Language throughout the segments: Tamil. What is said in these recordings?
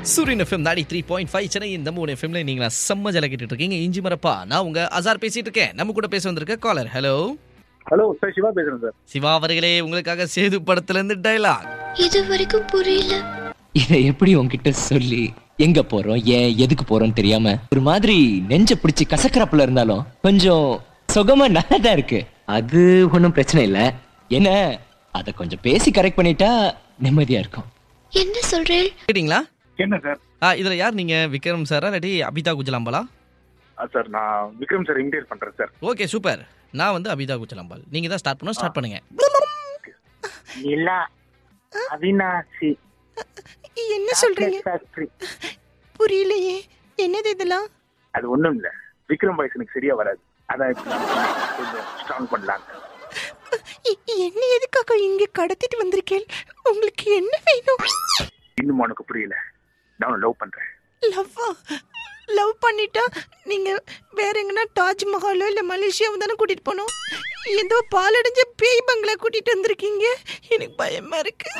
சூரியன் எஃப்எம் 93.5 சென்னை. இந்த 3 எஃப்எம்ல நீங்களா செம்ம ஜல கேட்டுட்டு இருக்கீங்க. இஞ்சி மரப்பா, நான் உங்க அசார் பேசிட்டு இருக்கேன். நம்ம கூட பேச வந்திருக்க caller. Hello hello sir, Siva பேசுறேன் சார். சிவா அவர்களே, உங்களுக்காக சேது படத்துல இருந்து டைலாக். இது வரைக்கும் புரியல. இதை எப்படி உன்கிட்ட சொல்லி எங்க போறோம், ஏன் எதுக்கு போறோம் தெரியாம ஒரு மாதிரி நெஞ்ச பிடிச்சி கசக்கறப்புல இருந்தாலும் கொஞ்சம் சுகமா நல்லதா இருக்கு. அது ஒன்றும் பிரச்சனை இல்லை. என்ன அதை கொஞ்சம் பேசி கரெக்ட் பண்ணிட்டா நிம்மதியா இருக்கும். என்ன சொல்றேன்? கேட்டீங்களா? என்ன சார்? இதுல யார் நீங்க? விக்ரம் சாரா இல்லாட்டி அபிதா குஜலாம்பாலா? சார் நான் விக்ரம் சார் இமிடேட் பண்றேன் சார். Okay super. நான் வந்து அபிதா குஜலாம்பால். நீங்க தான் ஸ்டார்ட் பண்ணுங்க. நிலா அவினாசி. என்ன சொல்றீங்க? புரியலையே, என்னது இதெல்லாம்? அது ஒண்ணும் இல்ல, விக்ரம் வாய்ஸ் எனக்கு சரியா வராது, அதான் கொஞ்சம் ஸ்ட்ராங் பண்ணலாம். என்ன எதுக்காக இங்க கடத்திட்டு வந்திருக்கேன்? உங்களுக்கு என்ன வேணும்? இன்னும் உனக்கு புரியல, நான் லவ் பண்றேன். லவ் பண்ணிட்டா நீங்க வேற எங்கன்னா தாஜ்மஹாலோ இல்ல மலேசியாவோ தானே கூட்டிட்டு போனோம். ஏதோ பாலடைஞ்ச பேய் பங்களா கூட்டிட்டு வந்திருக்கீங்க. எனக்கு பயமா இருக்கு.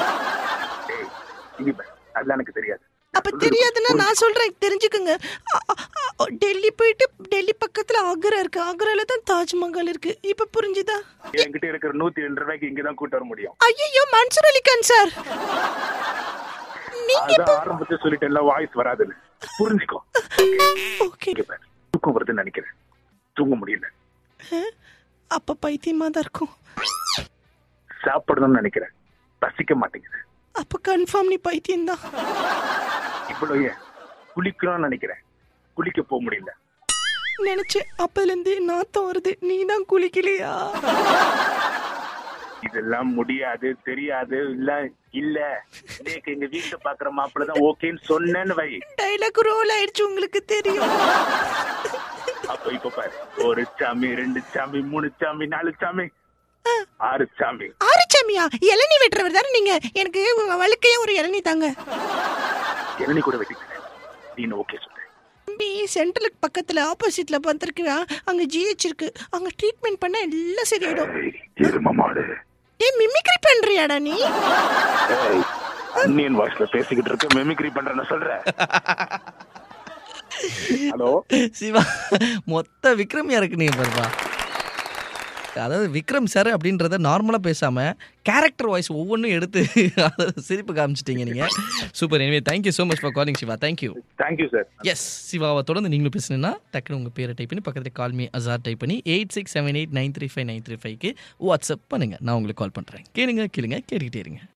அதெல்லாம் எனக்கு தெரியாது. அப்ப தெரியாதுன்னா நான் சொல்றேன், தெரிஞ்சுக்குங்க. டெல்லி போயிட்டு டெல்லி பக்கத்துல ஆக்ரா இருக்கு, ஆக்ரால தான் தாஜ்மஹால் இருக்கு. இப்ப புரிஞ்சுதா? என்கிட்ட இருக்கிற 102 ரூபாய்க்கு இங்கதான் கூட்ட வர முடியும். ஐயோ மன்சூர் அலிகான் சார், நீங்க ஆரம்பத்தை சொல்லிட்டு எல்லாம் வாய்ஸ் வராதுன்னு புரிஞ்சுக்கோ. ஓகே. தூக்கம் வருதுன்னு நினைக்கிறேன், தூங்க முடியல. அப்ப பைத்தியமா தான் இருக்கும். சாப்பிடணும்னு நினைக்கிறேன், பசிக்க மாட்டேங்குது. அப்ப கன்ஃபார்ம் நீ பைத்தியம் தான். இவ்வளவு குளிக்கணும்னு நினைக்கிறேன், குளிக்க போக முடியல. நினைச்சேன், அப்பல இருந்து நாத்தம் வருது. நீ தான் குளிக்கலையா? இதெல்லாம் முடியாது, தெரியாது. இல்ல இன்னைக்கு எங்க வீட்டுல பாக்குற மாப்பிள்ளதான் ஓகேன்னு சொன்னேன்னு வை. டைலாக் ரோல் ஆயிடுச்சு, உங்களுக்கு தெரியும். அப்ப இப்ப பாரு, 1 சாமி 2 சாமி 3 சாமி 4 சாமி 6 சாமி. 6 சாமியா? இளநீ வெட்டுறவர் தானே நீங்க? எனக்கு வழுக்கையே ஒரு இளநீ தாங்க. இளநீ கூட வெட்டிக்கிறேன், நீ ஓகே சொல்ற. தம்பி, சென்ட்ரலுக்கு பக்கத்துல ஆப்போசிட்ல பார்த்திருக்கியா? அங்க ஜிஹெச் இருக்கு, அங்க ட்ரீட்மெண்ட் பண்ண எல்லாம் சரியாயிடும். எருமமாடு. ஏய், மிமிக்ரி பண்றியாடா நீ? அன்னியன் வாய்ஸ்ல பேசிக்கிட்டு இருக்க, மிமிக்ரி பண்றேன்னு சொல்ற. ஹலோ சிவா, மொத்த விக்ரமியா இருக்கு நீங்க பாருப்பா. அதாவது விக்ரம் சார் அப்படின்றத நார்மலா பேசாம கேரக்டர் வாய்ஸ் ஒவ்வொன்றும் எடுத்து சிரிப்பு காமிச்சிட்டீங்க நீங்க. சூப்பர். எனவே thank you so much for calling Siva. Thank you sir. Yes, சிவாவை தொடர்ந்து நீங்களும் பேசணுன்னா டக்குனு உங்கள் பேரை டைப் பண்ணி பக்கத்தில் கால் மீ அசார் டைப் பண்ணி 8678935935க்கு வாட்ஸ்அப் பண்ணுங்க. நான் உங்களுக்கு கால் பண்ணுறேன். கேளுங்க கேட்டுக்கிட்டே இருங்க.